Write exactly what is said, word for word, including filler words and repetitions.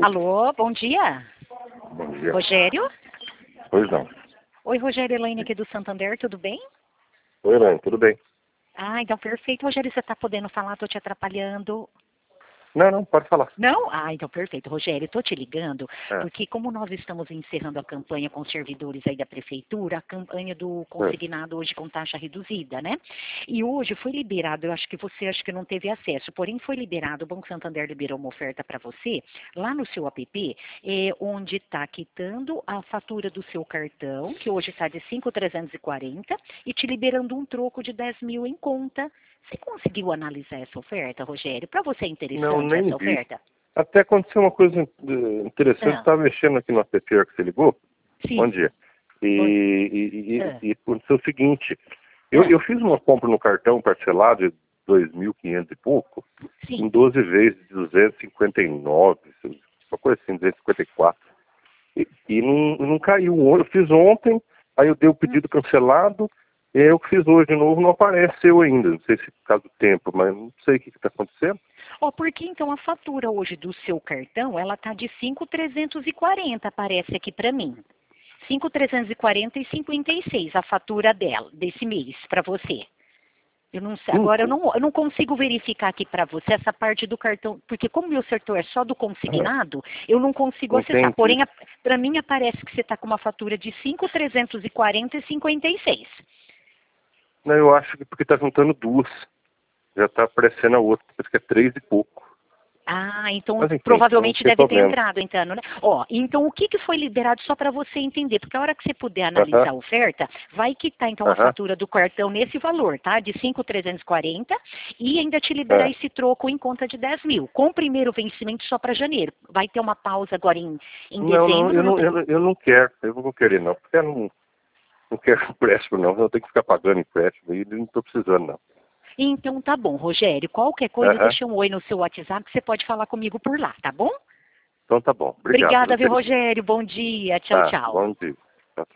Alô, bom dia. Bom dia. Rogério? Pois não. Oi, Rogério, Elaine aqui do Santander, tudo bem? Oi, Elaine, tudo bem? Ah, então perfeito. Rogério, você está podendo falar? Estou te atrapalhando? Não, não, pode falar. Não? Ah, então perfeito. Rogério, estou te ligando, É. porque como nós estamos encerrando a campanha com os servidores aí da prefeitura, a campanha do É. consignado hoje com taxa reduzida, né? E hoje foi liberado, eu acho que você acho que não teve acesso, porém foi liberado, o Banco Santander liberou uma oferta para você, lá no seu app, é, onde está quitando a fatura do seu cartão, que hoje está de cinco mil trezentos e quarenta, e te liberando um troco de dez mil em conta. Você conseguiu analisar essa oferta, Rogério? Para você é Não, interessante nem essa vi. oferta? Até aconteceu uma coisa eh, interessante, Ah, estava mexendo aqui no app que você ligou. Bom sim. dia. E, Oi. e, Ah, e, e aconteceu o seguinte, eu, ah, eu fiz uma compra no cartão parcelado de dois mil e quinhentos e pouco, em sim. doze vezes de duzentos e cinquenta e nove, uma coisa assim, duzentos e cinquenta e quatro. E, e não, não caiu. Eu fiz ontem, aí eu dei o Hum. pedido cancelado, e aí eu fiz hoje de novo, não apareceu ainda. Não sei se é por causa do tempo, mas não sei o que está acontecendo. Ó, porque então a fatura hoje do seu cartão, ela tá de cinco mil trezentos e quarenta, aparece aqui para mim. cinco mil trezentos e quarenta e cinquenta e seis a fatura dela, desse mês, para você. Eu não sei, agora eu Cinco? não, eu não consigo verificar aqui para você essa parte do cartão, porque como o meu setor é só do Ah, consignado, eu não consigo acessar. entendi. Porém, para mim aparece que você está com uma fatura de cinco mil trezentos e quarenta e cinquenta e seis. Não, eu acho que porque está juntando duas. Já está aparecendo a outra, parece que é três e pouco. Ah, então Mas enfim, não provavelmente tem deve ter problema. entrado, então, né? Ó, então o que, que foi liberado só para você entender? Porque a hora que você puder Aham, analisar a oferta, vai quitar então a aham, fatura do cartão nesse valor, tá? De cinco mil trezentos e quarenta e ainda te liberar é. esse troco em conta de dez mil, com o primeiro vencimento só para janeiro. Vai ter uma pausa agora em, em Não, não, dezembro, eu não não, tem... eu, não- eu não quero, eu não vou querer não, porque eu não, não quero empréstimo não, eu tenho que ficar pagando empréstimo e não estou precisando não. Então tá bom, Rogério, qualquer coisa Aham, deixa um oi no seu WhatsApp que você pode falar comigo por lá, tá bom? então tá bom, obrigado, Obrigada, viu, viu, querido? Rogério? Bom dia, tchau, Tá, tchau. bom dia.